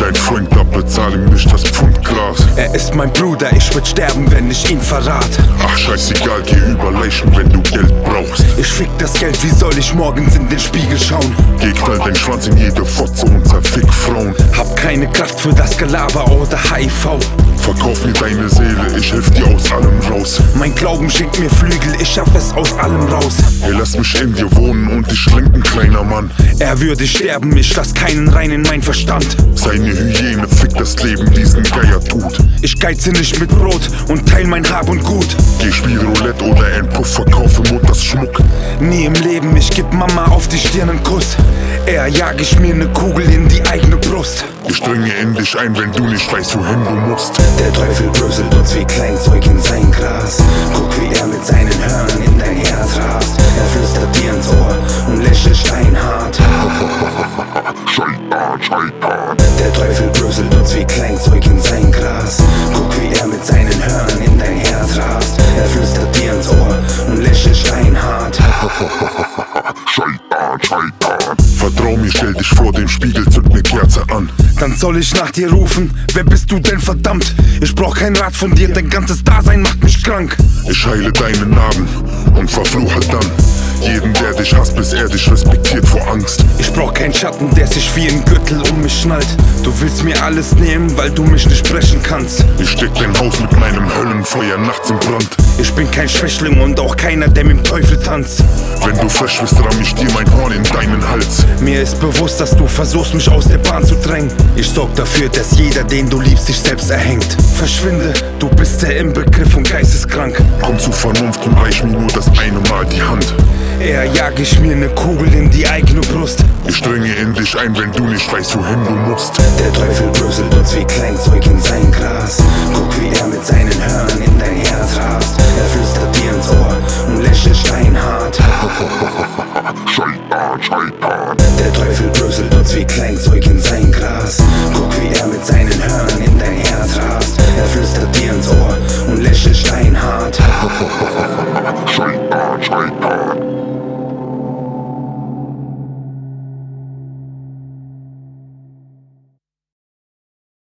dein Freund ab, bezahl ihm nicht das Pfundglas. Er ist mein Bruder, ich würd sterben, wenn ich ihn verrat. Ach scheißegal, geh über Leichen, wenn du Geld brauchst. Ich fick das Geld, wie soll ich morgens in den Spiegel schauen? Geh knall dein Schwanz in jede Fotze und zerfick Frauen. Hab keine Kraft für das Gelaber oder HIV. Verkauf mir deine Seele, ich helf dir aus allem raus. Mein Glauben schenkt mir Flügel, ich schaff es aus allem raus. Hey, lass mich in dir wohnen und dich lenken, kleiner Mann. Er würde sterben, ich lass keinen rein in mein Verstand. Seine Hyäne fickt das Leben, diesen Geier tut. Ich geize nicht mit Brot und teil mein Hab und Gut. Geh spiel Roulette oder ein Puff, verkaufe Mutters Schmuck. Nie im Leben, ich geb Mama auf die Stirn einen Kuss. Eher jag ich mir ne Kugel in die eigene Brust. Ich dringe in dich ein, wenn du nicht weißt, wohin du musst. Der Teufel bröselt uns wie Kleinzeug in sein Gras. Guck, wie er mit seinen Hörnern in dein Herz rast. Er flüstert dir ins Ohr und lächelt steinhart. Scheitan, Scheitan. Der Teufel bröselt uns wie Kleinzeug in sein Gras. Guck, wie er mit seinen Hörnern in dein Herz rast. Er flüstert dir ins Ohr und lächelt steinhart. Scheitan, Scheitan. Vertrau mir, stell dich vor den Spiegel, zünd ne Kerze an. Dann soll ich nach dir rufen, wer bist du denn verdammt? Ich brauch kein Rat von dir, dein ganzes Dasein macht mich krank. Ich heile deine Narben und verfluche dann jeden, der dich hasst, bis er dich respektiert vor Angst. Ich brauch keinen Schatten, der sich wie ein Gürtel um mich schnallt. Du willst mir alles nehmen, weil du mich nicht brechen kannst. Ich steck dein Haus mit meinem Höllenfeuer nachts in Brand. Ich bin kein Schwächling und auch keiner, der mit dem Teufel tanzt. Wenn du frisch bist, ramm ich dir mein Horn in deinen Hals. Mir ist bewusst, dass du versuchst, mich aus der Bahn zu drängen. Ich sorg dafür, dass jeder, den du liebst, sich selbst erhängt. Verschwinde, du bist der Inbegriff und geisteskrank. Komm zu Vernunft und reich mir nur das eine Mal die Hand. Eher jag ich mir ne Kugel in die eigene Brust. Ich dringe in dich ein, wenn du nicht weißt, wohin du musst. Der Teufel bröselt uns wie Kleinzeug in sein Gras.